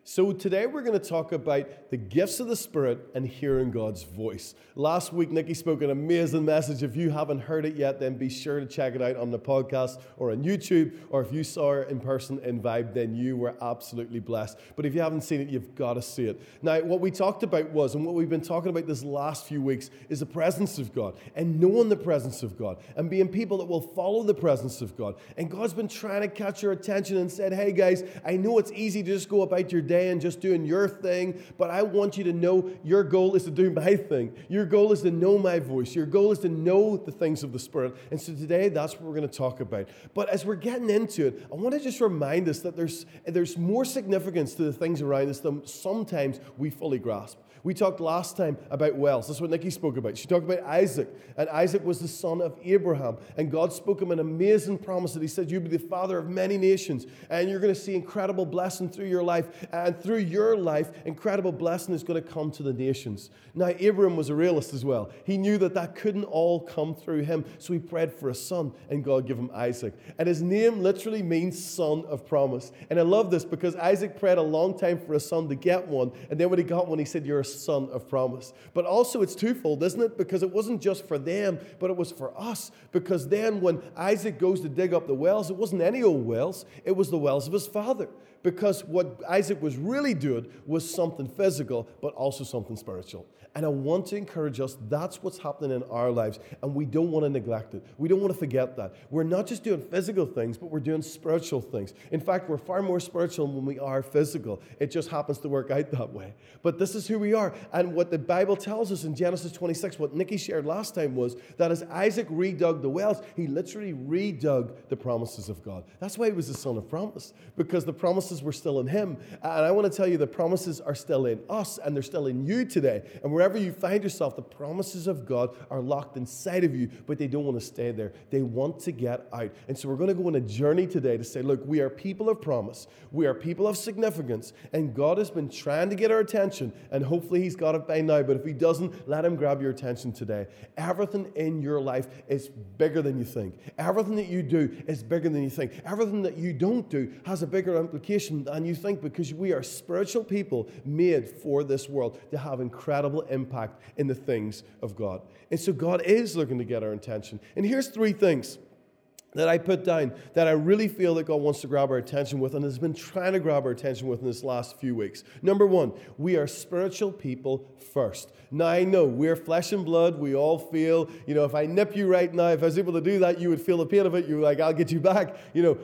So today we're going to talk about the gifts of the Spirit and hearing God's voice. Last week, Nikki spoke an amazing message. If you haven't heard it yet, then be sure to check it out on the podcast or on YouTube. Or if you saw her in person in Vibe, then you were absolutely blessed. But if you haven't seen it, you've got to see it. Now, what we talked about was, and what we've been talking about this last few weeks, is the presence of God and knowing the presence of God and being people that will follow the presence of God. And God's been trying to catch your attention and said, hey guys, I know it's easy to just go about your day and just doing your thing, but I want you to know your goal is to do my thing. Your goal is to know my voice. Your goal is to know the things of the Spirit. And so today, that's what we're going to talk about. But as we're getting into it, I want to just remind us that there's more significance to the things around us than sometimes we fully grasp. We talked last time about wells. That's what Nikki spoke about. She talked about Isaac, and Isaac was the son of Abraham, and God spoke him an amazing promise that he said, you'll be the father of many nations, and you're going to see incredible blessing through your life, and through your life, incredible blessing is going to come to the nations. Now, Abraham was a realist as well. He knew that couldn't all come through him, so he prayed for a son, and God gave him Isaac. And his name literally means son of promise. And I love this because Isaac prayed a long time for a son to get one, and then when he got one, he said, you're a son of promise. But also it's twofold, isn't it? Because it wasn't just for them, but it was for us. Because then when Isaac goes to dig up the wells, it wasn't any old wells, it was the wells of his father. Because what Isaac was really doing was something physical, but also something spiritual. And I want to encourage us, that's what's happening in our lives, and we don't want to neglect it. We don't want to forget that. We're not just doing physical things, but we're doing spiritual things. In fact, we're far more spiritual when we are physical. It just happens to work out that way. But this is who we are. And what the Bible tells us in Genesis 26, what Nikki shared last time was that as Isaac redug the wells, he literally redug the promises of God. That's why he was the son of promise, because the promises were still in him. And I want to tell you, the promises are still in us, and they're still in you today. And wherever you find yourself, the promises of God are locked inside of you, but they don't want to stay there. They want to get out. And so we're going to go on a journey today to say, look, we are people of promise. We are people of significance, and God has been trying to get our attention, and hopefully he's got it by now, but if he doesn't, let him grab your attention today. Everything in your life is bigger than you think. Everything that you do is bigger than you think. Everything that you don't do has a bigger implication than you think, because we are spiritual people made for this world to have incredible impact in the things of God. And so God is looking to get our attention. And here's three things that I put down that I really feel that God wants to grab our attention with and has been trying to grab our attention with in this last few weeks. Number one, we are spiritual people first. Now, I know we're flesh and blood. We all feel, if I nip you right now, if I was able to do that, you would feel the pain of it. You're like, I'll get you back.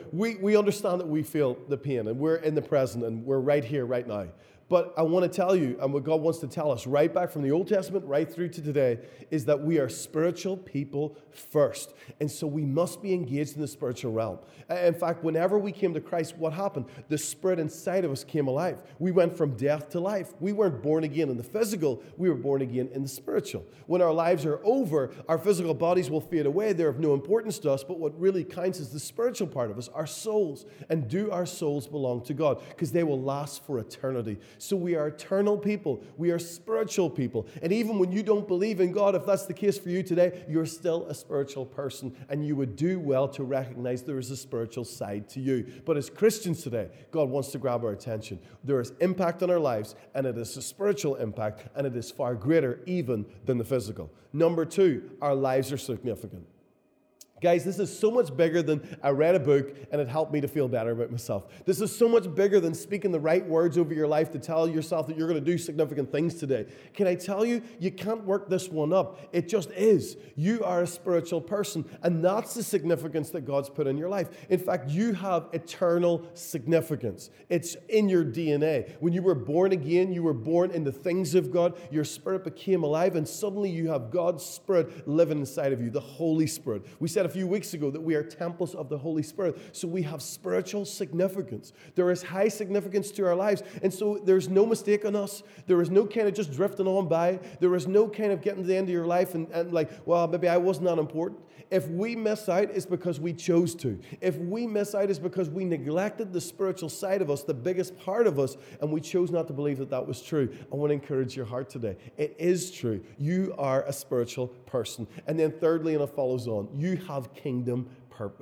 We understand that we feel the pain, and we're in the present, and we're right here, right now. But I want to tell you, and what God wants to tell us right back from the Old Testament right through to today, is that we are spiritual people first. And so we must be engaged in the spiritual realm. In fact, whenever we came to Christ, what happened? The Spirit inside of us came alive. We went from death to life. We weren't born again in the physical. We were born again in the spiritual. When our lives are over, our physical bodies will fade away. They're of no importance to us. But what really counts is the spiritual part of us, our souls. And do our souls belong to God? Because they will last for eternity. So we are eternal people. We are spiritual people. And even when you don't believe in God, if that's the case for you today, you're still a spiritual person. And you would do well to recognize there is a spiritual side to you. But as Christians today, God wants to grab our attention. There is impact on our lives, and it is a spiritual impact, and it is far greater even than the physical. Number two, our lives are significant. Guys, this is so much bigger than I read a book and it helped me to feel better about myself. This is so much bigger than speaking the right words over your life to tell yourself that you're going to do significant things today. Can I tell you, you can't work this one up. It just is. You are a spiritual person, and that's the significance that God's put in your life. In fact, you have eternal significance. It's in your DNA. When you were born again, you were born in the things of God. Your spirit became alive, and suddenly you have God's Spirit living inside of you, the Holy Spirit. We said a few weeks ago that we are temples of the Holy Spirit. So we have spiritual significance. There is high significance to our lives. And so there's no mistake on us. There is no kind of just drifting on by. There is no kind of getting to the end of your life and like, well, maybe I wasn't that important. If we miss out, it's because we chose to. If we miss out, it's because we neglected the spiritual side of us, the biggest part of us, and we chose not to believe that that was true. I want to encourage your heart today. It is true. You are a spiritual person. And then thirdly, and it follows on, you have kingdom purpose.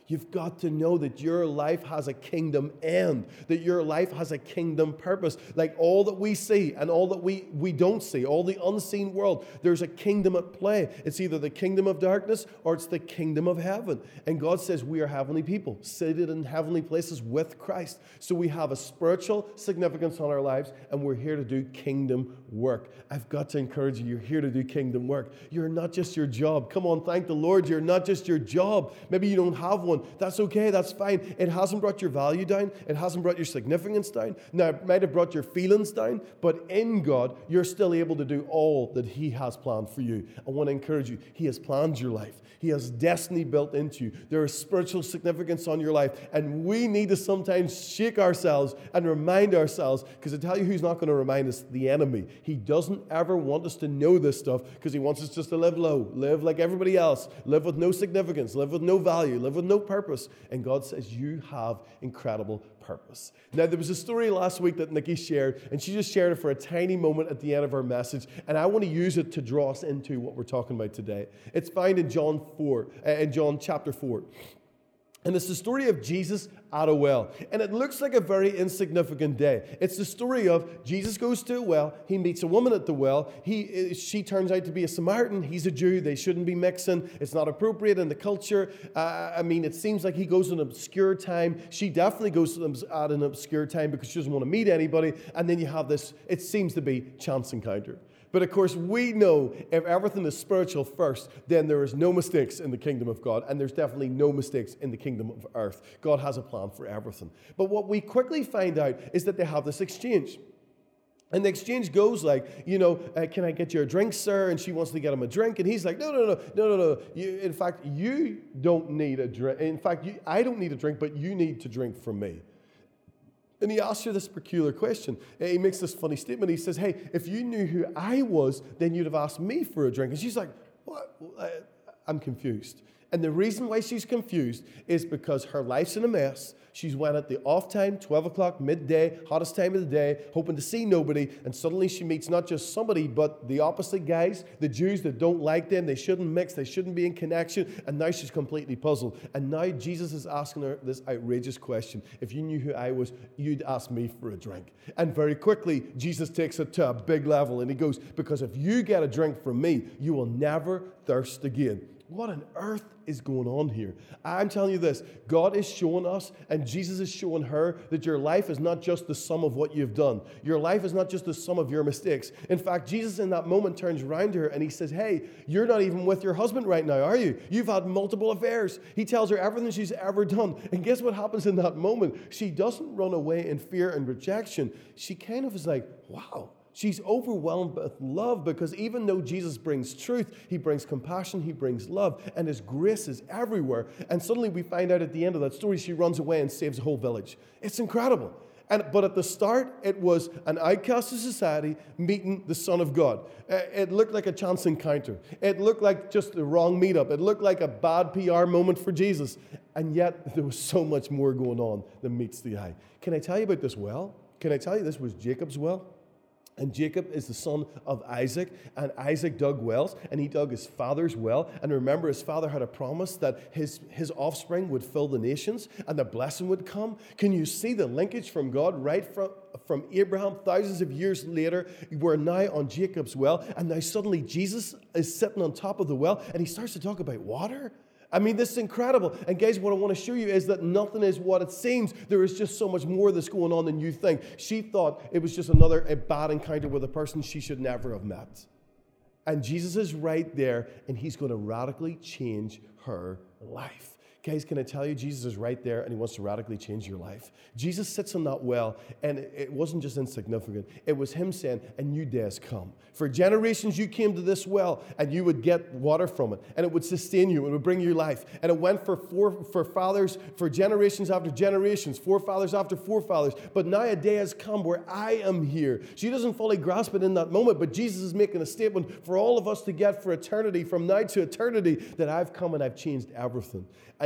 You've got to know that your life has a kingdom end, that your life has a kingdom purpose. Like all that we see and all that we don't see, all the unseen world, there's a kingdom at play. It's either the kingdom of darkness or it's the kingdom of heaven. And God says we are heavenly people, seated in heavenly places with Christ. So we have a spiritual significance on our lives, and we're here to do kingdom work. I've got to encourage you, you're here to do kingdom work. You're not just your job. Come on, thank the Lord, you're not just your job. Maybe you don't have one. That's okay, that's fine. It hasn't brought your value down. It hasn't brought your significance down. Now, it might have brought your feelings down, but in God, you're still able to do all that He has planned for you. I want to encourage you, He has planned your life. He has destiny built into you. There is spiritual significance on your life, and we need to sometimes shake ourselves and remind ourselves, because I tell you who's not going to remind us? The enemy. He doesn't ever want us to know this stuff because he wants us just to live low, live like everybody else, live with no significance, live with no value, live with no purpose. And God says you have incredible purpose. Now, there was a story last week that Nikki shared, and she just shared it for a tiny moment at the end of her message, and I want to use it to draw us into what we're talking about today. It's found in John chapter 4. And it's the story of Jesus at a well. And it looks like a very insignificant day. It's the story of Jesus goes to a well. He meets a woman at the well. She turns out to be a Samaritan. He's a Jew. They shouldn't be mixing. It's not appropriate in the culture. It seems like he goes at an obscure time. She definitely goes to them at an obscure time because she doesn't want to meet anybody. And then you have this, it seems to be, chance encounter. But of course, we know if everything is spiritual first, then there is no mistakes in the kingdom of God, and there's definitely no mistakes in the kingdom of earth. God has a plan for everything. But what we quickly find out is that they have this exchange. And the exchange goes like, can I get you a drink, sir? And she wants to get him a drink. And he's like, no. In fact, you don't need a drink. In fact, I don't need a drink, but you need to drink from me. And he asks her this peculiar question. He makes this funny statement. He says, hey, if you knew who I was, then you'd have asked me for a drink. And she's like, what? I'm confused. And the reason why she's confused is because her life's in a mess. She's went at the off time, 12 o'clock, midday, hottest time of the day, hoping to see nobody. And suddenly she meets not just somebody, but the opposite guys, the Jews that don't like them. They shouldn't mix. They shouldn't be in connection. And now she's completely puzzled. And now Jesus is asking her this outrageous question. If you knew who I was, you'd ask me for a drink. And very quickly, Jesus takes it to a big level. And he goes, because if you get a drink from me, you will never thirst again. What on earth is going on here? I'm telling you this, God is showing us and Jesus is showing her that your life is not just the sum of what you've done. Your life is not just the sum of your mistakes. In fact, Jesus in that moment turns around to her and he says, hey, you're not even with your husband right now, are you? You've had multiple affairs. He tells her everything she's ever done. And guess what happens in that moment? She doesn't run away in fear and rejection. She kind of is like, wow. She's overwhelmed with love because even though Jesus brings truth, he brings compassion, he brings love, and his grace is everywhere. And suddenly we find out at the end of that story, she runs away and saves a whole village. It's incredible. But at the start, it was an outcast of society meeting the Son of God. It looked like a chance encounter. It looked like just the wrong meetup. It looked like a bad PR moment for Jesus. And yet, there was so much more going on than meets the eye. Can I tell you about this well? Can I tell you this was Jacob's well? And Jacob is the son of Isaac, and Isaac dug wells, and he dug his father's well. And remember, his father had a promise that his offspring would fill the nations, and the blessing would come. Can you see the linkage from God right from Abraham thousands of years later? We're now on Jacob's well, and now suddenly Jesus is sitting on top of the well, and he starts to talk about water. I mean, this is incredible. And guys, what I want to show you is that nothing is what it seems. There is just so much more that's going on than you think. She thought it was just a bad encounter with a person she should never have met. And Jesus is right there, and he's going to radically change her life. Guys, can I tell you, Jesus is right there, and he wants to radically change your life. Jesus sits on that well, and it wasn't just insignificant. It was him saying, a new day has come. For generations you came to this well, and you would get water from it, and it would sustain you, it would bring you life. And it went for fathers, for generations after generations, forefathers after forefathers. But now a day has come where I am here. She doesn't fully grasp it in that moment, but Jesus is making a statement for all of us to get for eternity, from now to eternity, that I've come and I've changed everything. And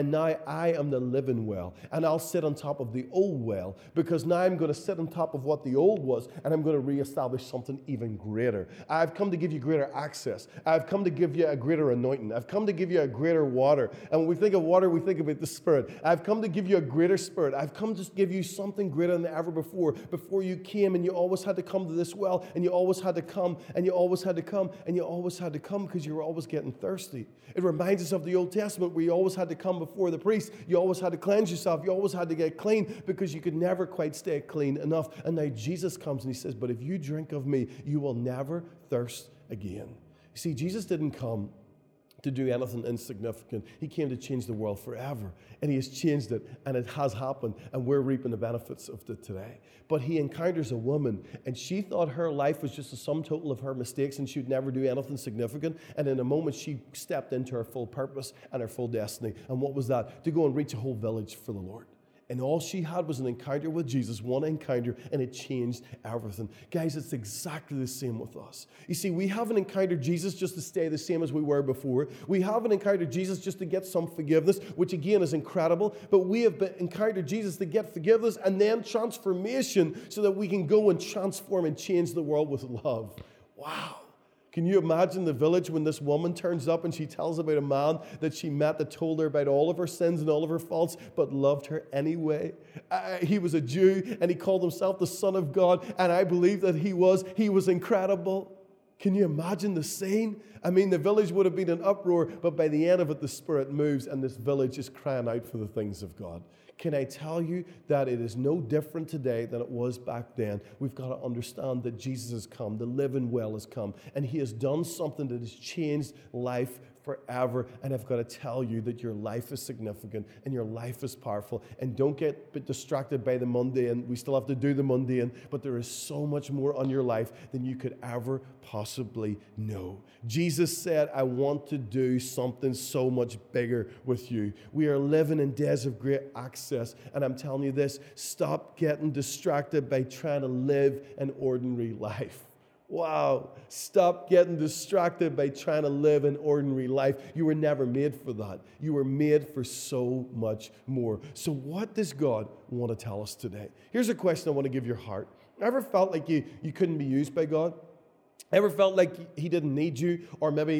and now I am the living well, and I'll sit on top of the old well, because now I'm going to sit on top of what the old was, and I'm going to reestablish something even greater. I've come to give you greater access. I've come to give you a greater anointing. I've come to give you a greater water. And when we think of water, we think about the Spirit. I've come to give you a greater Spirit. I've come to give you something greater than ever before. Before you came, and you always had to come to this well, and you always had to come, and you always had to come, and you always had to come, because you were always getting thirsty. It reminds us of the Old Testament, where you always had to come before the priest. You always had to cleanse yourself. You always had to get clean, because you could never quite stay clean enough. And now Jesus comes and he says, but if you drink of me, you will never thirst again. You see, Jesus didn't come to do anything insignificant. He came to change the world forever. And he has changed it, and it has happened, and we're reaping the benefits of it today. But he encounters a woman, and she thought her life was just a sum total of her mistakes, and she'd never do anything significant. And in a moment, she stepped into her full purpose and her full destiny. And what was that? To go and reach a whole village for the Lord. And all she had was an encounter with Jesus, one encounter, and it changed everything. Guys, it's exactly the same with us. You see, we haven't encountered Jesus just to stay the same as we were before. We haven't encountered Jesus just to get some forgiveness, which again is incredible. But we have encountered Jesus to get forgiveness and then transformation, so that we can go and transform and change the world with love. Wow. Can you imagine the village when this woman turns up and she tells about a man that she met that told her about all of her sins and all of her faults, but loved her anyway? He was a Jew, and he called himself the Son of God, and I believe that he was incredible. Can you imagine the scene? I mean, the village would have been in uproar, but by the end of it, the Spirit moves, and this village is crying out for the things of God. Can I tell you that it is no different today than it was back then? We've got to understand that Jesus has come, the living well has come, and he has done something that has changed life forever. And I've got to tell you that your life is significant and your life is powerful. And don't get distracted by the mundane. We still have to do the mundane, but there is so much more on your life than you could ever possibly know. Jesus said, I want to do something so much bigger with you. We are living in days of great access. And I'm telling you this, stop getting distracted by trying to live an ordinary life. Wow. Stop getting distracted by trying to live an ordinary life. You were never made for that. You were made for so much more. So what does God want to tell us today? Here's a question I want to give your heart. Ever felt like you couldn't be used by God? Ever felt like he didn't need you? Or maybe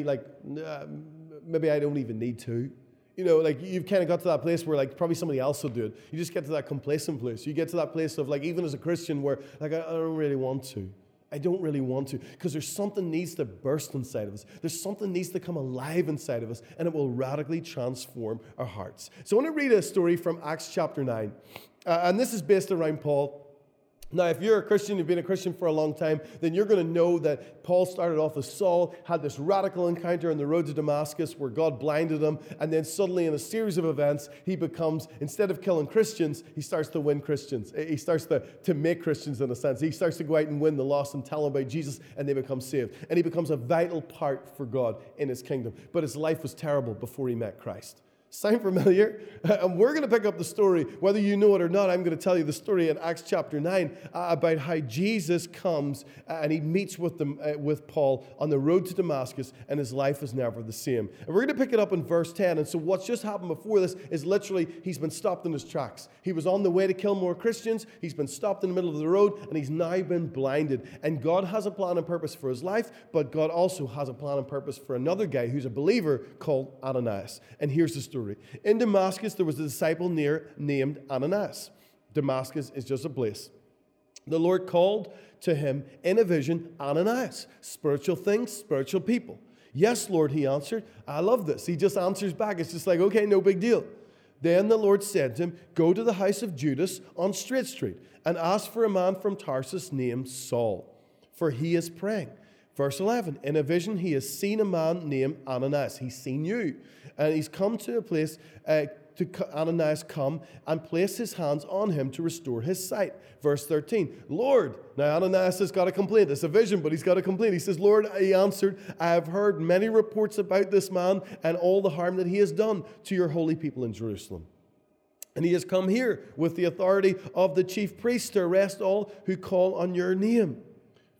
maybe I don't even need to? You know, like you've kind of got to that place where like probably somebody else will do it. You just get to that complacent place. You get to that place of like, even as a Christian, where like I don't really want to. I don't really want to, because there's something needs to burst inside of us. There's something needs to come alive inside of us, and it will radically transform our hearts. So I want to read a story from Acts chapter 9. And this is based around Paul. Now, if you're a Christian, you've been a Christian for a long time, then you're going to know that Paul started off as Saul, had this radical encounter on the road to Damascus where God blinded him, and then suddenly in a series of events, he becomes, instead of killing Christians, he starts to win Christians. He starts to make Christians in a sense. He starts to go out and win the lost and tell them about Jesus, and they become saved. And he becomes a vital part for God in his kingdom. But his life was terrible before he met Christ. Sound familiar? And we're going to pick up the story, whether you know it or not. I'm going to tell you the story in Acts chapter 9 about how Jesus comes and he meets with Paul on the road to Damascus, and his life is never the same. And we're going to pick it up in verse 10. And so what's just happened before this is literally he's been stopped in his tracks. He was on the way to kill more Christians. He's been stopped in the middle of the road, and he's now been blinded. And God has a plan and purpose for his life, but God also has a plan and purpose for another guy who's a believer called Ananias. And here's the story. In Damascus, there was a disciple named Ananias. Damascus is just a place. The Lord called to him in a vision, Ananias. Spiritual things, spiritual people. Yes, Lord, he answered. I love this. He just answers back. It's just like, okay, no big deal. Then the Lord said to him, go to the house of Judas on Straight Street and ask for a man from Tarsus named Saul, for he is praying. Verse 11, in a vision, he has seen a man named Ananias. He's seen you. And he's come to a place, Ananias come and place his hands on him to restore his sight. Verse 13, Lord, now Ananias has got a complaint. It's a vision, but he's got a complaint. He says, Lord, he answered, I have heard many reports about this man and all the harm that he has done to your holy people in Jerusalem. And he has come here with the authority of the chief priest to arrest all who call on your name.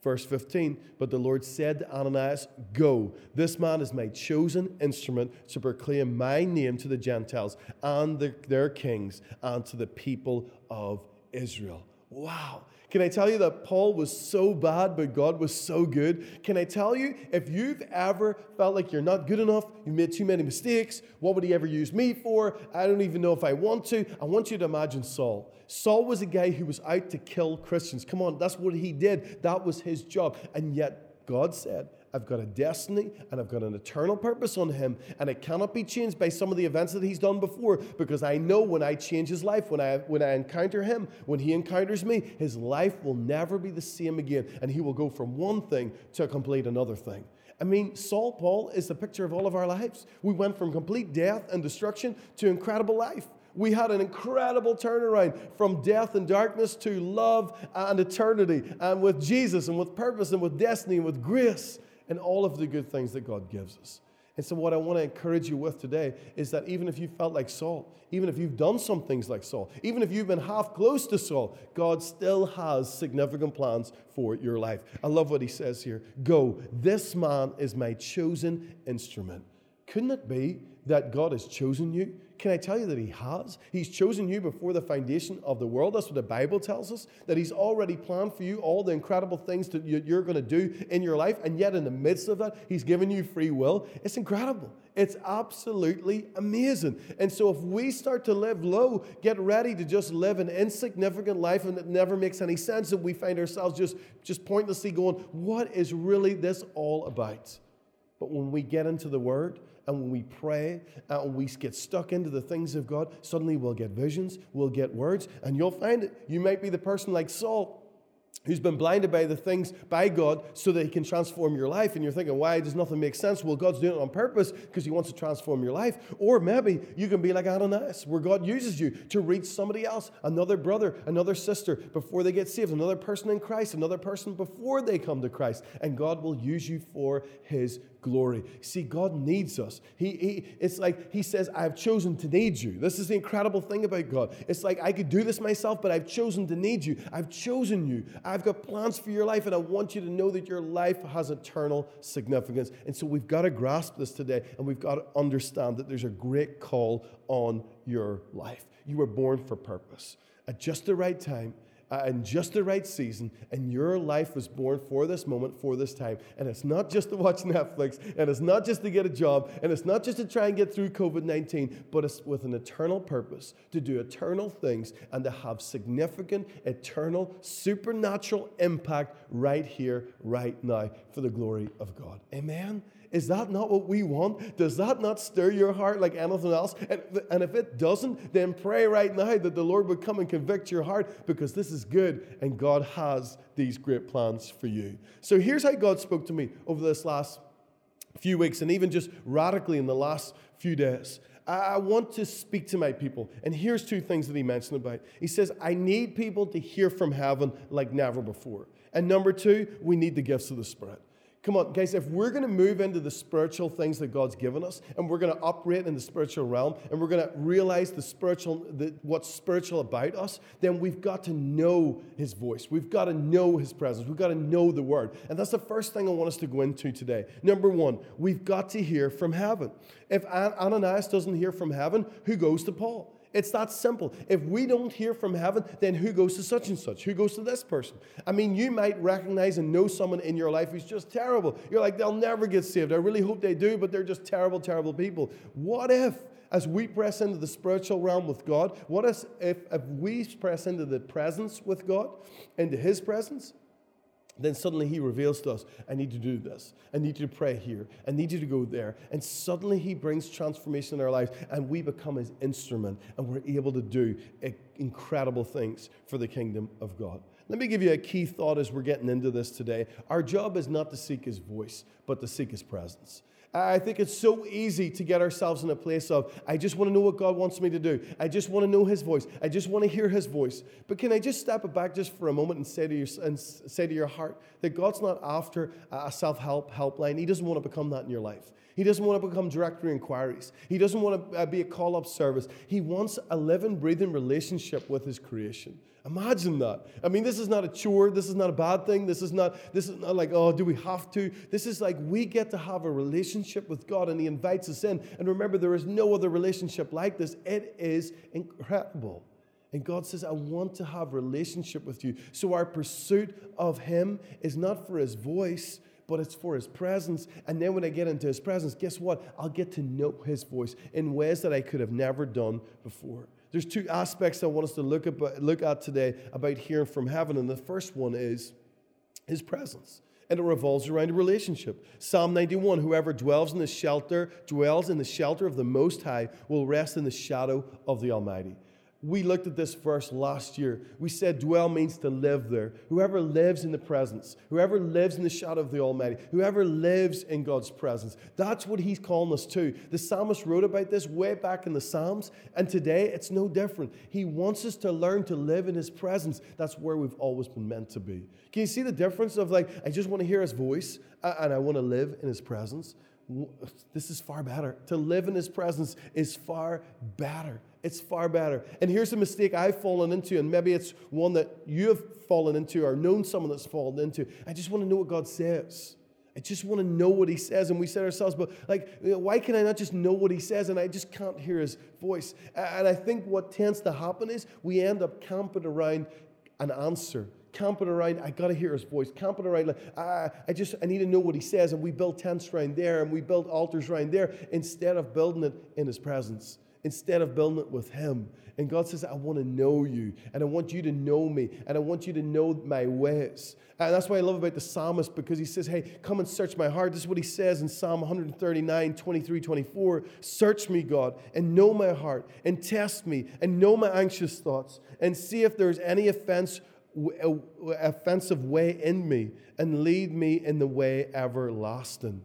Verse 15, but the Lord said to Ananias, go, this man is my chosen instrument to proclaim my name to the Gentiles and their kings and to the people of Israel. Wow. Can I tell you that Paul was so bad, but God was so good? Can I tell you, if you've ever felt like you're not good enough, you made too many mistakes, what would he ever use me for? I don't even know if I want to. I want you to imagine Saul. Saul was a guy who was out to kill Christians. Come on, that's what he did. That was his job. And yet God said, I've got a destiny and I've got an eternal purpose on him, and it cannot be changed by some of the events that he's done before, because I know when I change his life, when I encounter him, when he encounters me, his life will never be the same again, and he will go from one thing to complete another thing. I mean, Saul Paul is the picture of all of our lives. We went from complete death and destruction to incredible life. We had an incredible turnaround from death and darkness to love and eternity, and with Jesus and with purpose and with destiny and with grace, and all of the good things that God gives us. And so what I want to encourage you with today is that even if you felt like Saul, even if you've done some things like Saul, even if you've been half close to Saul, God still has significant plans for your life. I love what he says here. Go, this man is my chosen instrument. Couldn't it be that God has chosen you? Can I tell you that he has? He's chosen you before the foundation of the world. That's what the Bible tells us, that he's already planned for you all the incredible things that you're going to do in your life, and yet in the midst of that, he's given you free will. It's incredible. It's absolutely amazing. And so if we start to live low, get ready to just live an insignificant life and it never makes any sense, and we find ourselves just pointlessly going, what is really this all about? But when we get into the Word, and when we pray, and we get stuck into the things of God, suddenly we'll get visions, we'll get words, and you'll find it. You might be the person like Saul, who's been blinded by the things by God so that he can transform your life. And you're thinking, why does nothing make sense? Well, God's doing it on purpose because he wants to transform your life. Or maybe you can be like Ananias, where God uses you to reach somebody else, another brother, another sister, before they get saved, another person in Christ, another person before they come to Christ. And God will use you for his glory. See, God needs us. It's like he says, I've chosen to need you. This is the incredible thing about God. It's like I could do this myself, but I've chosen to need you. I've chosen you. I've got plans for your life, and I want you to know that your life has eternal significance. And so we've got to grasp this today, and we've got to understand that there's a great call on your life. You were born for purpose at just the right time, in just the right season, and your life was born for this moment, for this time. And it's not just to watch Netflix, and it's not just to get a job, and it's not just to try and get through COVID-19, but it's with an eternal purpose, to do eternal things and to have significant, eternal, supernatural impact right here, right now, for the glory of God. Amen? Is that not what we want? Does that not stir your heart like anything else? And if it doesn't, then pray right now that the Lord would come and convict your heart, because this is good and God has these great plans for you. So here's how God spoke to me over this last few weeks, and even just radically in the last few days. I want to speak to my people. And here's two things that he mentioned about. He says, I need people to hear from heaven like never before. And number two, we need the gifts of the Spirit. Come on, guys, if we're going to move into the spiritual things that God's given us, and we're going to operate in the spiritual realm, and we're going to realize what's spiritual about us, then we've got to know his voice. We've got to know his presence. We've got to know the word. And that's the first thing I want us to go into today. Number one, we've got to hear from heaven. If Ananias doesn't hear from heaven, who goes to Paul? It's that simple. If we don't hear from heaven, then who goes to such and such? Who goes to this person? I mean, you might recognize and know someone in your life who's just terrible. You're like, they'll never get saved. I really hope they do, but they're just terrible, terrible people. What if, as we press into the spiritual realm with God, what if we press into the presence with God, into his presence, then suddenly he reveals to us, I need to do this. I need you to pray here. I need you to go there. And suddenly he brings transformation in our lives, and we become his instrument, and we're able to do incredible things for the kingdom of God. Let me give you a key thought as we're getting into this today. Our job is not to seek his voice, but to seek his presence. I think it's so easy to get ourselves in a place of, I just want to know what God wants me to do. I just want to know his voice. I just want to hear his voice. But can I just step it back just for a moment and say to your heart that God's not after a self-help helpline. He doesn't want to become that in your life. He doesn't want to become directory inquiries. He doesn't want to be a call-up service. He wants a living, breathing relationship with his creation. Imagine that. I mean, this is not a chore. This is not a bad thing. This is not like, oh, do we have to? This is like we get to have a relationship with God, and He invites us in. And remember, there is no other relationship like this. It is incredible. And God says, I want to have a relationship with you. So our pursuit of Him is not for His voice, but it's for His presence. And then when I get into His presence, guess what? I'll get to know His voice in ways that I could have never done before. There's two aspects I want us to look at today about hearing from heaven. And the first one is His presence. And it revolves around a relationship. Psalm 91, whoever dwells in the shelter of the Most High will rest in the shadow of the Almighty. We looked at this verse last year. We said dwell means to live there. Whoever lives in the presence, whoever lives in the shadow of the Almighty, whoever lives in God's presence, that's what He's calling us to. The psalmist wrote about this way back in the Psalms, and today it's no different. He wants us to learn to live in His presence. That's where we've always been meant to be. Can you see the difference of like, I just want to hear His voice, and I want to live in His presence? This is far better. To live in His presence is far better. It's far better. And here's a mistake I've fallen into, and maybe it's one that you have fallen into or known someone that's fallen into. I just want to know what God says. I just want to know what He says. And we say to ourselves, but like, why can I not just know what He says and I just can't hear His voice? And I think what tends to happen is we end up camping around an answer. Camping around, I got to hear His voice. Camping around, like, I need to know what He says. And we build tents around there and we build altars around there instead of building it in His presence. Instead of building it with Him. And God says, I want to know you. And I want you to know me. And I want you to know my ways. And that's what I love about the psalmist, because he says, hey, come and search my heart. This is what he says in Psalm 139, 23, 24. Search me, God, and know my heart. And test me, and know my anxious thoughts. And see if there's any offensive way in me. And lead me in the way everlasting.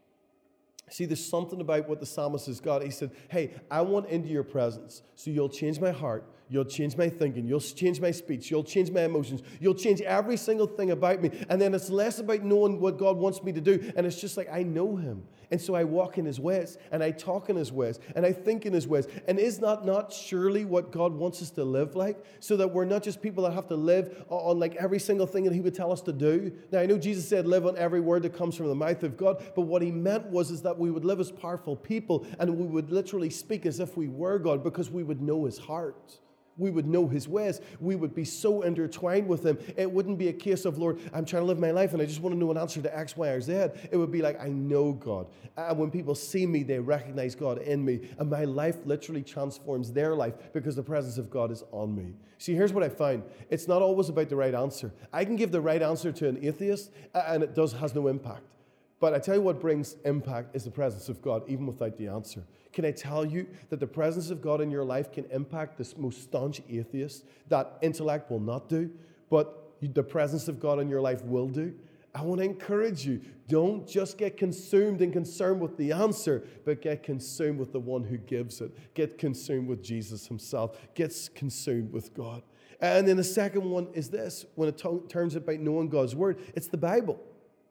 See, there's something about what the psalmist has got. He said, hey, I want into your presence, so you'll change my heart, you'll change my thinking, you'll change my speech, you'll change my emotions, you'll change every single thing about me. And then it's less about knowing what God wants me to do, and it's just like I know Him. And so I walk in His ways, and I talk in His ways, and I think in His ways. And is that not surely what God wants us to live like? So that we're not just people that have to live on like every single thing that He would tell us to do. Now, I know Jesus said live on every word that comes from the mouth of God, but what He meant is that we would live as powerful people, and we would literally speak as if we were God, because we would know His heart. We would know His ways. We would be so intertwined with Him. It wouldn't be a case of, Lord, I'm trying to live my life and I just want to know an answer to X, Y, or Z. It would be like, I know God. And when people see me, they recognize God in me. And my life literally transforms their life because the presence of God is on me. See, here's what I find. It's not always about the right answer. I can give the right answer to an atheist and it has no impact. But I tell you what brings impact is the presence of God, even without the answer. Can I tell you that the presence of God in your life can impact the most staunch atheist that intellect will not do, but the presence of God in your life will do? I want to encourage you, don't just get consumed and concerned with the answer, but get consumed with the one who gives it. Get consumed with Jesus Himself. Get consumed with God. And then the second one is this, when it turns about knowing God's Word, it's the Bible.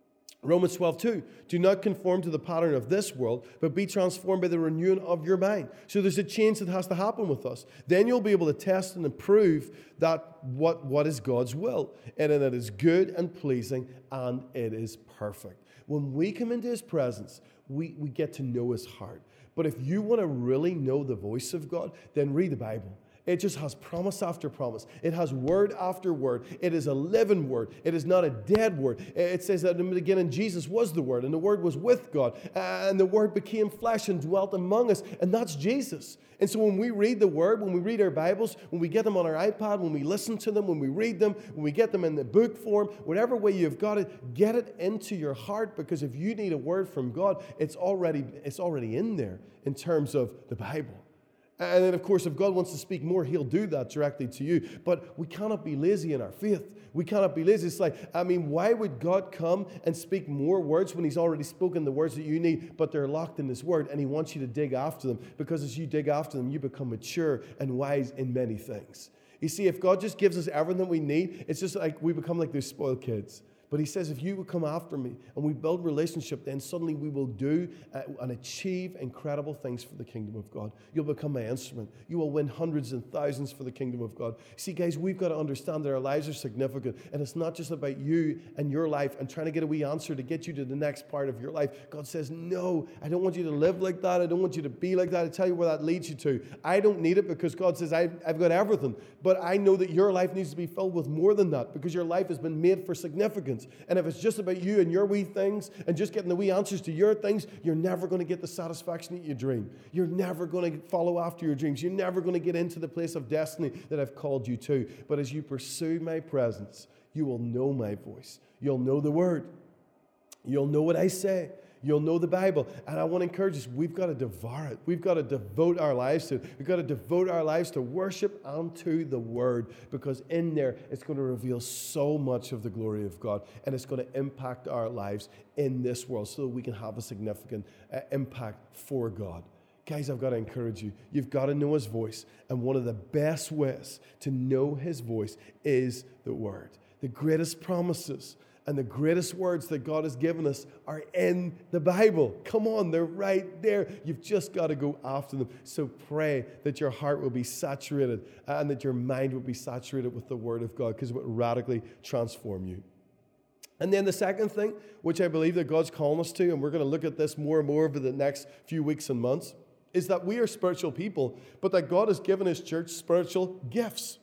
Romans 12:2, do not conform to the pattern of this world, but be transformed by the renewing of your mind. So there's a change that has to happen with us. Then you'll be able to test and approve that what is God's will, and that it is good and pleasing, and it is perfect. When we come into His presence, we get to know His heart. But if you want to really know the voice of God, then read the Bible. It just has promise after promise. It has word after word. It is a living word. It is not a dead word. It says that in the beginning, Jesus was the Word, and the Word was with God, and the Word became flesh and dwelt among us, and that's Jesus. And so when we read the Word, when we read our Bibles, when we get them on our iPad, when we listen to them, when we read them, when we get them in the book form, whatever way you've got it, get it into your heart, because if you need a word from God, it's already in there in terms of the Bible. And then, of course, if God wants to speak more, He'll do that directly to you. But we cannot be lazy in our faith. We cannot be lazy. It's like, why would God come and speak more words when He's already spoken the words that you need, but they're locked in His Word, and He wants you to dig after them, because as you dig after them, you become mature and wise in many things. You see, if God just gives us everything we need, it's just like we become like those spoiled kids. But he says, if you would come after me and we build relationship, then suddenly we will do and achieve incredible things for the kingdom of God. You'll become my instrument. You will win hundreds and thousands for the kingdom of God. See, guys, we've got to understand that our lives are significant. And it's not just about you and your life and trying to get a wee answer to get you to the next part of your life. God says, no, I don't want you to live like that. I don't want you to be like that. I tell you where that leads you to. I don't need it because God says, I've got everything. But I know that your life needs to be filled with more than that because your life has been made for significance. And if it's just about you and your wee things and just getting the wee answers to your things, you're never going to get the satisfaction that you dream. You're never going to follow after your dreams. You're never going to get into the place of destiny that I've called you to. But as you pursue my presence, you will know my voice. You'll know the word. You'll know what I say. You'll know the Bible. And I want to encourage us, we've got to devour it. We've got to devote our lives to it. We've got to devote our lives to worship and to the Word, because in there, it's going to reveal so much of the glory of God, and it's going to impact our lives in this world so that we can have a significant impact for God. Guys, I've got to encourage you. You've got to know His voice. And one of the best ways to know His voice is the Word. The greatest promises and the greatest words that God has given us are in the Bible. Come on, they're right there. You've just got to go after them. So pray that your heart will be saturated and that your mind will be saturated with the Word of God, because it will radically transform you. And then the second thing, which I believe that God's calling us to, and we're going to look at this more and more over the next few weeks and months, is that we are spiritual people, but that God has given His church spiritual gifts.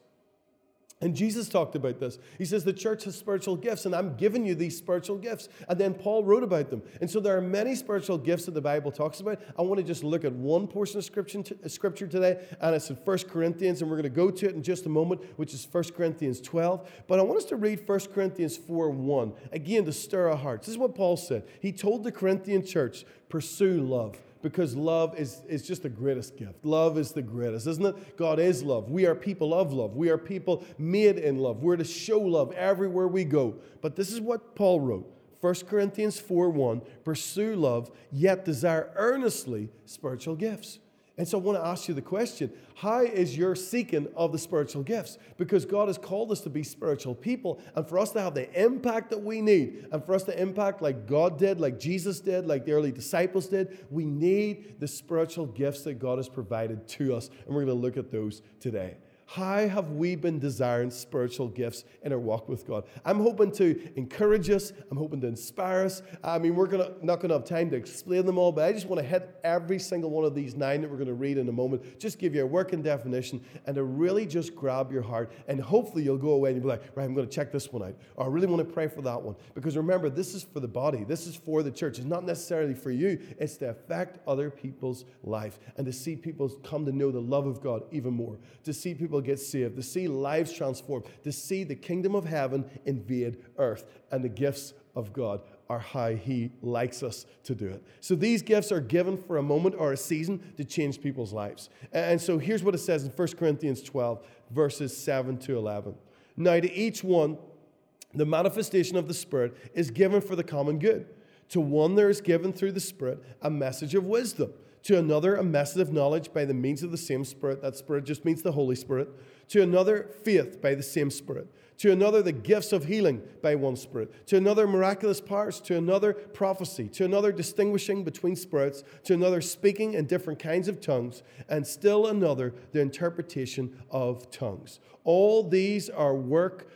And Jesus talked about this. He says the church has spiritual gifts, and I'm giving you these spiritual gifts. And then Paul wrote about them. And so there are many spiritual gifts that the Bible talks about. I want to just look at one portion of Scripture today, and it's in 1 Corinthians, and we're going to go to it in just a moment, which is 1 Corinthians 12. But I want us to read 1 Corinthians 4:1, again, to stir our hearts. This is what Paul said. He told the Corinthian church, pursue love. Because love is just the greatest gift. Love is the greatest, isn't it? God is love. We are people of love. We are people made in love. We're to show love everywhere we go. But this is what Paul wrote. 1 Corinthians 4:1, pursue love, yet desire earnestly spiritual gifts. And so I want to ask you the question, how is your seeking of the spiritual gifts? Because God has called us to be spiritual people, and for us to have the impact that we need, and for us to impact like God did, like Jesus did, like the early disciples did, we need the spiritual gifts that God has provided to us, and we're going to look at those today. How have we been desiring spiritual gifts in our walk with God? I'm hoping to encourage us. I'm hoping to inspire us. I mean, we're not going to have time to explain them all, but I just want to hit every single one of these 9 that we're going to read in a moment. Just give you a working definition and to really just grab your heart. And hopefully you'll go away and you'll be like, right, I'm going to check this one out. Or I really want to pray for that one. Because remember, this is for the body. This is for the church. It's not necessarily for you. It's to affect other people's life and to see people come to know the love of God even more. To see people get saved, to see lives transformed, to see the kingdom of heaven invade earth. And the gifts of God are how He likes us to do it. So these gifts are given for a moment or a season to change people's lives. And so here's what it says in 1 Corinthians 12, verses 7 to 11. Now to each one, the manifestation of the Spirit is given for the common good. To one there is given through the Spirit a message of wisdom. To another, a message of knowledge by the means of the same Spirit. That Spirit just means the Holy Spirit. To another, faith by the same Spirit. To another, the gifts of healing by one Spirit. To another, miraculous powers. To another, prophecy. To another, distinguishing between spirits. To another, speaking in different kinds of tongues. And still another, the interpretation of tongues. All these are work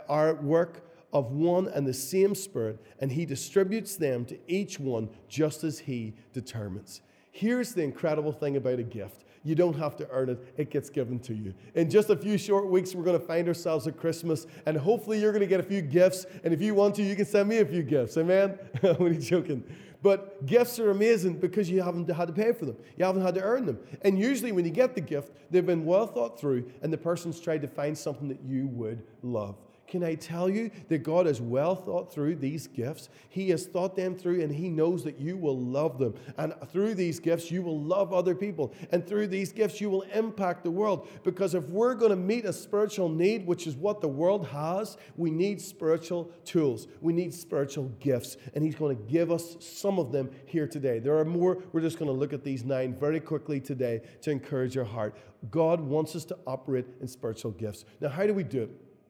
of one and the same Spirit, and He distributes them to each one just as He determines. Here's the incredible thing about a gift. You don't have to earn it. It gets given to you. In just a few short weeks, we're going to find ourselves at Christmas, and hopefully you're going to get a few gifts, and if you want to, you can send me a few gifts. Amen? I'm only joking. But gifts are amazing because you haven't had to pay for them. You haven't had to earn them. And usually when you get the gift, they've been well thought through, and the person's tried to find something that you would love. Can I tell you that God has well thought through these gifts? He has thought them through, and He knows that you will love them. And through these gifts, you will love other people. And through these gifts, you will impact the world. Because if we're going to meet a spiritual need, which is what the world has, we need spiritual tools. We need spiritual gifts. And He's going to give us some of them here today. There are more. We're just going to look at these 9 very quickly today to encourage your heart. God wants us to operate in spiritual gifts. Now, how do we do it?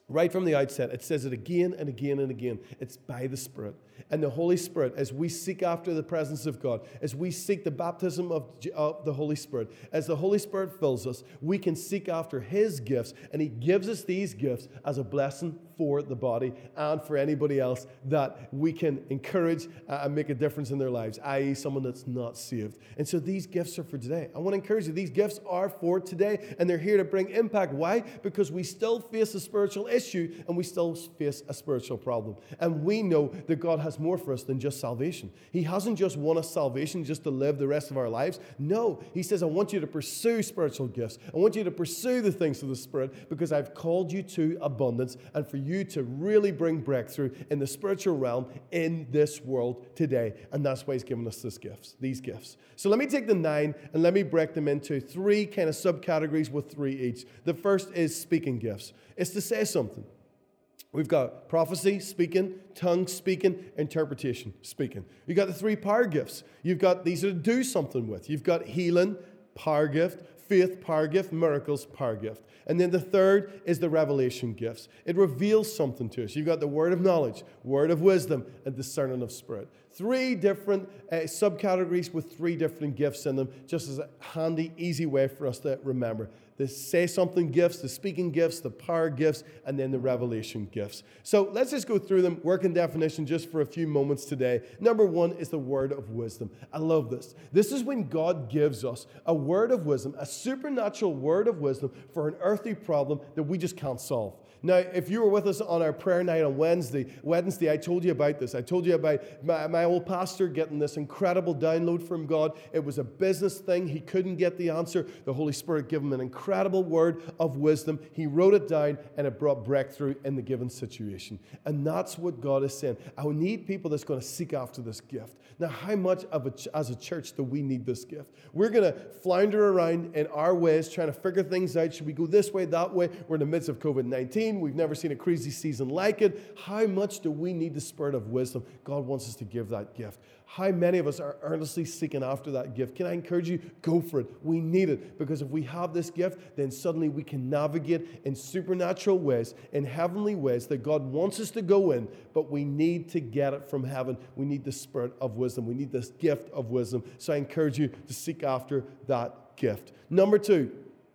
Right from the outset, it says it again and again and again. It's by the Spirit. And the Holy Spirit, as we seek after the presence of God, as we seek the baptism of the Holy Spirit, as the Holy Spirit fills us, we can seek after His gifts. And He gives us these gifts as a blessing for the body and for anybody else that we can encourage and make a difference in their lives, i.e. someone that's not saved. And so these gifts are for today. I want to encourage you, these gifts are for today, and they're here to bring impact. Why? Because we still face a spiritual issue and we still face a spiritual problem. And we know that God has more for us than just salvation. He hasn't just won us salvation just to live the rest of our lives. No, He says, I want you to pursue spiritual gifts. I want you to pursue the things of the Spirit because I've called you to abundance and for you to really bring breakthrough in the spiritual realm in this world today. And that's why He's given us these gifts. So let me take the 9 and let me break them into 3 kind of subcategories with 3 each. The first is speaking gifts. It's to say something. We've got prophecy, speaking, tongue speaking, interpretation, speaking. You've got the 3 power gifts. You've got these to do something with. You've got healing, power gift, faith, power gift, miracles, power gift. And then the third is the revelation gifts. It reveals something to us. You've got the word of knowledge, word of wisdom, and discerning of spirit. 3 different subcategories with 3 different gifts in them, just as a handy, easy way for us to remember. The say something gifts, the speaking gifts, the power gifts, and then the revelation gifts. So let's just go through them, working definition just for a few moments today. Number 1 is the word of wisdom. I love this. This is when God gives us a word of wisdom, a supernatural word of wisdom for an earthly problem that we just can't solve. Now, if you were with us on our prayer night on Wednesday, I told you about this. I told you about my old pastor getting this incredible download from God. It was a business thing. He couldn't get the answer. The Holy Spirit gave him an incredible word of wisdom. He wrote it down, and it brought breakthrough in the given situation. And that's what God is saying. I need people that's going to seek after this gift. Now, how much as a church do we need this gift? We're going to flounder around in our ways, trying to figure things out. Should we go this way, that way? We're in the midst of COVID-19. We've never seen a crazy season like it. How much do we need the spirit of wisdom? God wants us to give that gift. How many of us are earnestly seeking after that gift? Can I encourage you? Go for it. We need it, because if we have this gift, then suddenly we can navigate in supernatural ways, in heavenly ways that God wants us to go in, but we need to get it from heaven. We need the spirit of wisdom. We need this gift of wisdom. So I encourage you to seek after that gift. Number 2,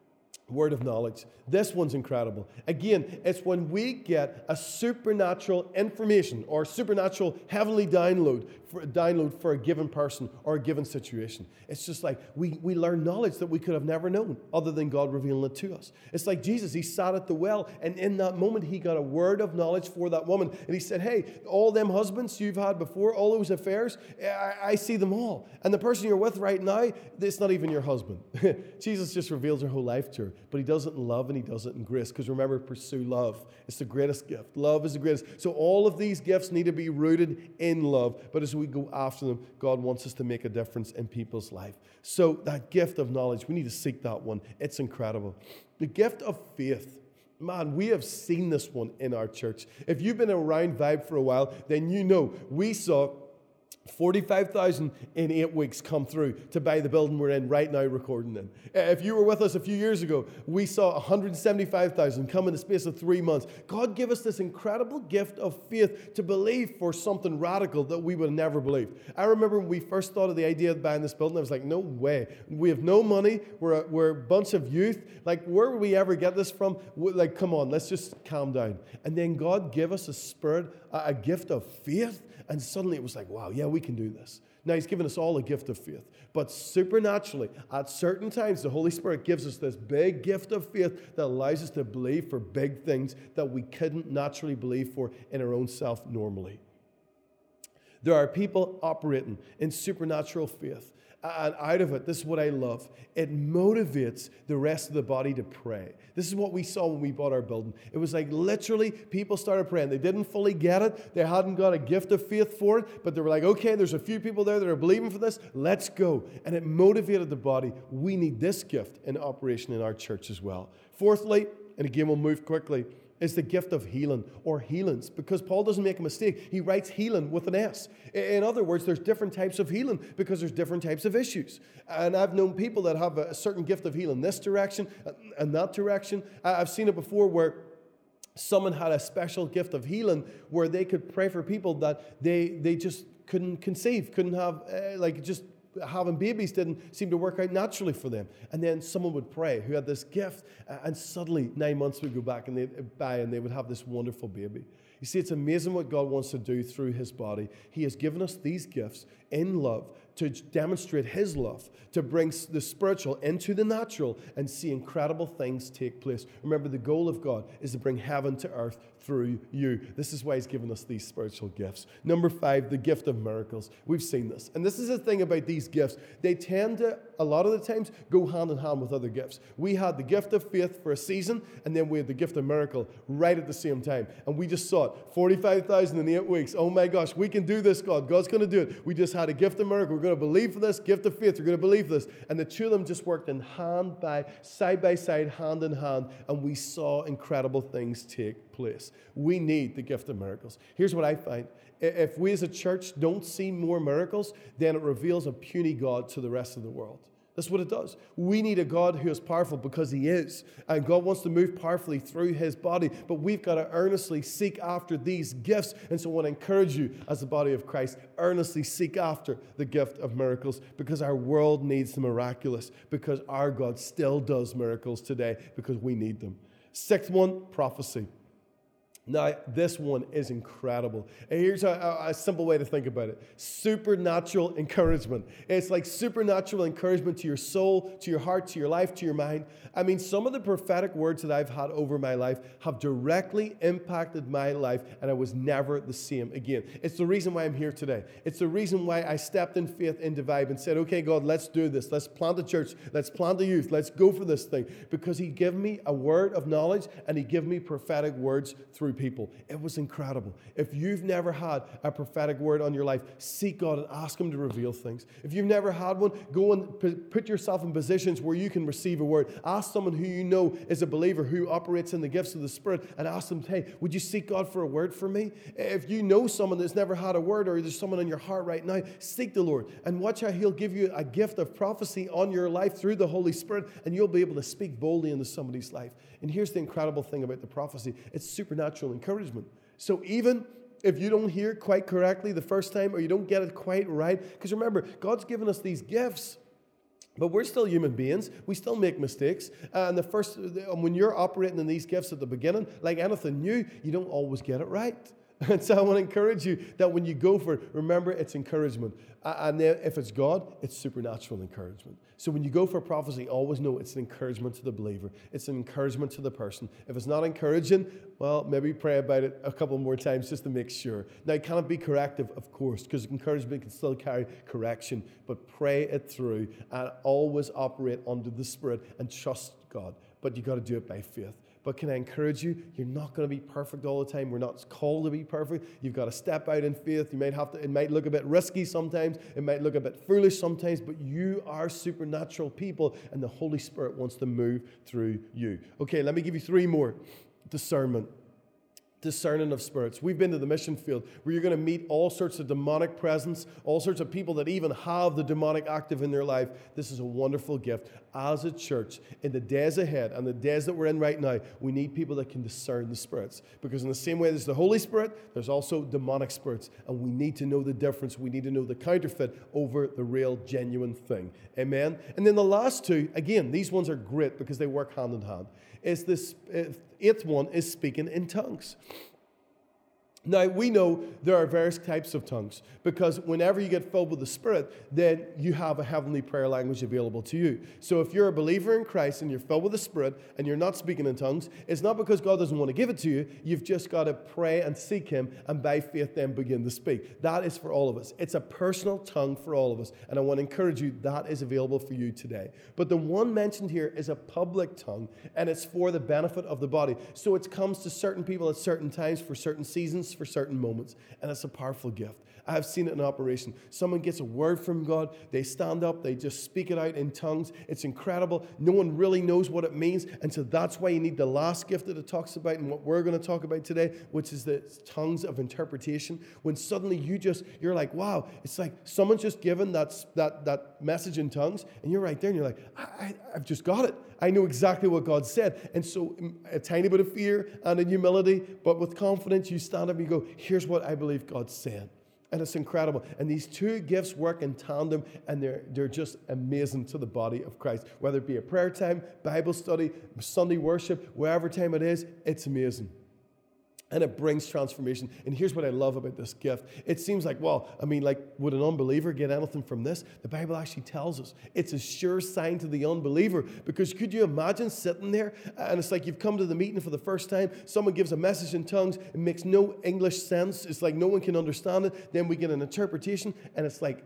word of knowledge. This one's incredible. Again, it's when we get a supernatural information or supernatural heavenly download for a given person or a given situation. It's just like we learn knowledge that we could have never known other than God revealing it to us. It's like Jesus, He sat at the well, and in that moment He got a word of knowledge for that woman. And He said, hey, all them husbands you've had before, all those affairs, I see them all. And the person you're with right now, it's not even your husband. Jesus just reveals her whole life to her, but He does it in love and He does it in grace, because remember, pursue love. It's the greatest gift. Love is the greatest. So all of these gifts need to be rooted in love, but as we go after them, God wants us to make a difference in people's life. So that gift of knowledge, we need to seek that one. It's incredible. The gift of faith. Man, we have seen this one in our church. If you've been around Vibe for a while, then you know we saw 45,000 in 8 weeks come through to buy the building we're in right now recording in. If you were with us a few years ago, we saw 175,000 come in the space of 3 months. God gave us this incredible gift of faith to believe for something radical that we would have never believed. I remember when we first thought of the idea of buying this building, I was like, no way. We have no money. We're a bunch of youth. Like, where would we ever get this from? Like, come on, let's just calm down. And then God gave us a spirit, a gift of faith. And suddenly it was like, wow, yeah, we can do this. Now, He's given us all a gift of faith. But supernaturally, at certain times, the Holy Spirit gives us this big gift of faith that allows us to believe for big things that we couldn't naturally believe for in our own self normally. There are people operating in supernatural faith. And out of it, this is what I love. It motivates the rest of the body to pray. This is what we saw when we bought our building. It was like literally people started praying. They didn't fully get it. They hadn't got a gift of faith for it. But they were like, okay, there's a few people there that are believing for this. Let's go. And it motivated the body. We need this gift in operation in our church as well. Fourthly, and again we'll move quickly, is the gift of healing or healings, because Paul doesn't make a mistake. He writes healing with an S. In other words, there's different types of healing because there's different types of issues. And I've known people that have a certain gift of healing this direction and that direction. I've seen it before where Someone had a special gift of healing where they could pray for people that they just couldn't conceive, couldn't have, just having babies didn't seem to work out naturally for them. And then someone would pray who had this gift, and suddenly 9 months would go back and they would have this wonderful baby. You see, it's amazing what God wants to do through his body. He has given us these gifts in love to demonstrate his love, to bring the spiritual into the natural and see incredible things take place. Remember, the goal of God is to bring heaven to earth through you. This is why he's given us these spiritual gifts. Number 5, the gift of miracles. We've seen this. And this is the thing about these gifts. They tend to, a lot of the times, go hand in hand with other gifts. We had the gift of faith for a season, and then we had the gift of miracle right at the same time. And we just saw it. 45,000 in 8 weeks. Oh my gosh, we can do this, God. God's going to do it. We just had a gift of miracle. We're going to believe for this. Gift of faith. We're going to believe for this. And the two of them just worked side by side, hand in hand, and we saw incredible things take place. We need the gift of miracles. Here's what I find. If we as a church don't see more miracles, then it reveals a puny God to the rest of the world. That's what it does. We need a God who is powerful because he is. And God wants to move powerfully through his body. But we've got to earnestly seek after these gifts. And so I want to encourage you as the body of Christ, earnestly seek after the gift of miracles, because our world needs the miraculous, because our God still does miracles today, because we need them. 6th one, prophecy. Now, this one is incredible. And here's a simple way to think about it. Supernatural encouragement. It's like supernatural encouragement to your soul, to your heart, to your life, to your mind. I mean, some of the prophetic words that I've had over my life have directly impacted my life, and I was never the same again. It's the reason why I'm here today. It's the reason why I stepped in faith into Vibe and said, okay, God, let's do this. Let's plant a church. Let's plant a youth. Let's go for this thing. Because he gave me a word of knowledge, and he gave me prophetic words through people. It was incredible. If you've never had a prophetic word on your life, seek God and ask him to reveal things. If you've never had one, go and put yourself in positions where you can receive a word. Ask someone who you know is a believer who operates in the gifts of the Spirit and ask them, hey, would you seek God for a word for me? If you know someone that's never had a word, or there's someone in your heart right now, seek the Lord and watch how he'll give you a gift of prophecy on your life through the Holy Spirit, and you'll be able to speak boldly into somebody's life. And here's the incredible thing about the prophecy. It's supernatural encouragement. So even if you don't hear it quite correctly the first time, or you don't get it quite right, because remember, God's given us these gifts, but we're still human beings. We still make mistakes. And when you're operating in these gifts at the beginning, like anything new, you don't always get it right. And so I want to encourage you that when you go for it, remember it's encouragement. And then if it's God, it's supernatural encouragement. So when you go for prophecy, always know it's an encouragement to the believer. It's an encouragement to the person. If it's not encouraging, well, maybe pray about it a couple more times just to make sure. Now, it cannot be corrective, of course, because encouragement can still carry correction. But pray it through and always operate under the Spirit and trust God. But you got to do it by faith. But can I encourage you? You're not going to be perfect all the time. We're not called to be perfect. You've got to step out in faith. It might look a bit risky sometimes. It might look a bit foolish sometimes. But you are supernatural people, and the Holy Spirit wants to move through you. Okay, let me give you 3 more. Discernment. Discerning of spirits. We've been to the mission field where you're going to meet all sorts of demonic presence, all sorts of people that even have the demonic active in their life. This is a wonderful gift. As a church, in the days ahead and the days that we're in right now, we need people that can discern the spirits. Because in the same way there's the Holy Spirit, there's also demonic spirits. And we need to know the difference. We need to know the counterfeit over the real, genuine thing. Amen? And then the last 2, again, these ones are great because they work hand in hand. Is this 8th one is speaking in tongues. Now, we know there are various types of tongues, because whenever you get filled with the Spirit, then you have a heavenly prayer language available to you. So if you're a believer in Christ and you're filled with the Spirit and you're not speaking in tongues, it's not because God doesn't want to give it to you. You've just got to pray and seek him, and by faith then begin to speak. That is for all of us. It's a personal tongue for all of us, and I want to encourage you, that is available for you today. But the one mentioned here is a public tongue, and it's for the benefit of the body. So it comes to certain people at certain times for certain seasons, Jesus for certain moments, and it's a powerful gift. I have seen it in operation. Someone gets a word from God, they stand up, they just speak it out in tongues. It's incredible. No one really knows what it means, and so that's why you need the last gift that it talks about and what we're going to talk about today, which is the tongues of interpretation. When suddenly you're like, wow, it's like someone's just given that message in tongues, and you're right there, and you're like, I've just got it. I know exactly what God said. And so a tiny bit of fear and in humility, but with confidence, you stand up and you go, here's what I believe God's saying. And it's incredible. And these two gifts work in tandem, and they're just amazing to the body of Christ. Whether it be a prayer time, Bible study, Sunday worship, wherever time it is, it's amazing. And it brings transformation. And here's what I love about this gift. It seems like, well, I mean, like, would an unbeliever get anything from this? The Bible actually tells us it's a sure sign to the unbeliever. Because could you imagine sitting there and it's like you've come to the meeting for the first time. Someone gives a message in tongues. It makes no English sense. It's like no one can understand it. Then we get an interpretation, and it's like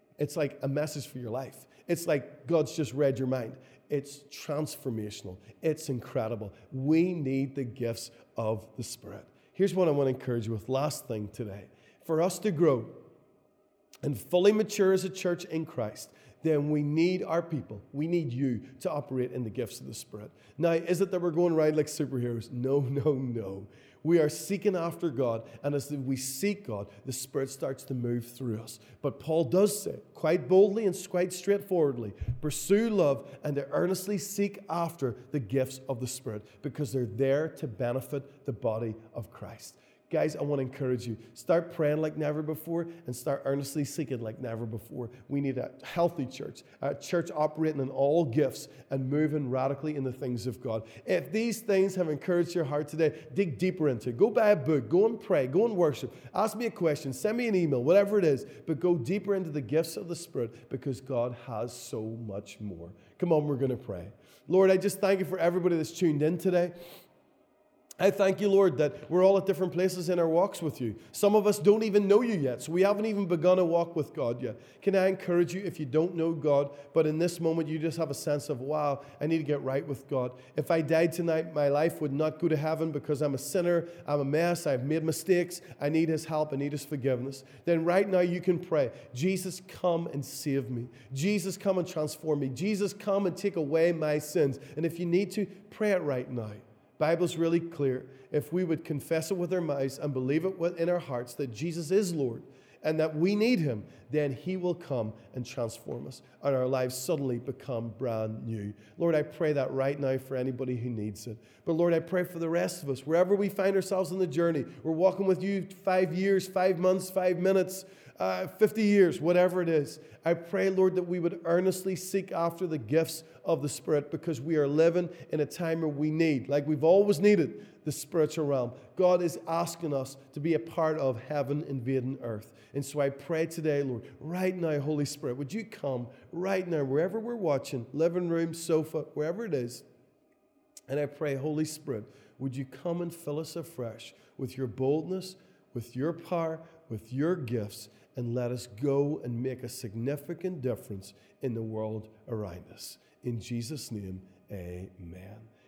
a message for your life. It's like God's just read your mind. It's transformational. It's incredible. We need the gifts of the Spirit. Here's what I want to encourage you with. Last thing today. For us to grow and fully mature as a church in Christ, then we need our people. We need you to operate in the gifts of the Spirit. Now, is it that we're going around like superheroes? No. We are seeking after God, and as we seek God, the Spirit starts to move through us. But Paul does say, quite boldly and quite straightforwardly, pursue love and to earnestly seek after the gifts of the Spirit, because they're there to benefit the body of Christ. Guys, I want to encourage you. Start praying like never before and start earnestly seeking like never before. We need a healthy church, a church operating in all gifts and moving radically in the things of God. If these things have encouraged your heart today, dig deeper into it. Go buy a book. Go and pray. Go and worship. Ask me a question. Send me an email, whatever it is. But go deeper into the gifts of the Spirit, because God has so much more. Come on, we're going to pray. Lord, I just thank you for everybody that's tuned in today. I thank you, Lord, that we're all at different places in our walks with you. Some of us don't even know you yet, so we haven't even begun a walk with God yet. Can I encourage you, if you don't know God, but in this moment you just have a sense of, wow, I need to get right with God. If I died tonight, my life would not go to heaven because I'm a sinner, I'm a mess, I've made mistakes, I need His help, I need His forgiveness. Then right now you can pray, Jesus, come and save me. Jesus, come and transform me. Jesus, come and take away my sins. And if you need to, pray it right now. Bible's really clear. If we would confess it with our mouths and believe it in our hearts that Jesus is Lord and that we need Him, then He will come and transform us, and our lives suddenly become brand new. Lord, I pray that right now for anybody who needs it. But Lord, I pray for the rest of us, wherever we find ourselves on the journey. We're walking with you 5 years, 5 months, 5 minutes, 50 years, whatever it is. I pray, Lord, that we would earnestly seek after the gifts of the Spirit, because we are living in a time where we need, like we've always needed, the spiritual realm. God is asking us to be a part of heaven invading earth. And so I pray today, Lord, right now, Holy Spirit, would you come right now, wherever we're watching, living room, sofa, wherever it is. And I pray, Holy Spirit, would you come and fill us afresh with your boldness, with your power, with your gifts, and let us go and make a significant difference in the world around us. In Jesus' name, amen.